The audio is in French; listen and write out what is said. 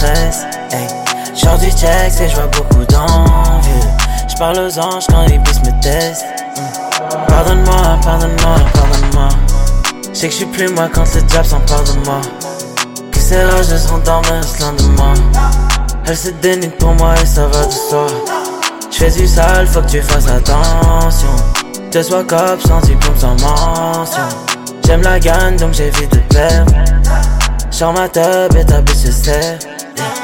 stress. Hey. J'sors du check et j'vois beaucoup d'envieux. J'parle aux anges quand les bis me testent. Pardonne-moi, pardonne-moi, pardonne-moi. J'sais que j'suis plus moi quand le diable s'empare de moi. Que ces rages seront dormir ce lendemain. Elle se dénide pour moi et ça va de soi. J'fais du sale, faut que tu fasses attention. Que sois cop sans diplôme, sans mention. J'aime la gagne donc j'évite de perdre. J'sors ma tub et ta bitch se sert.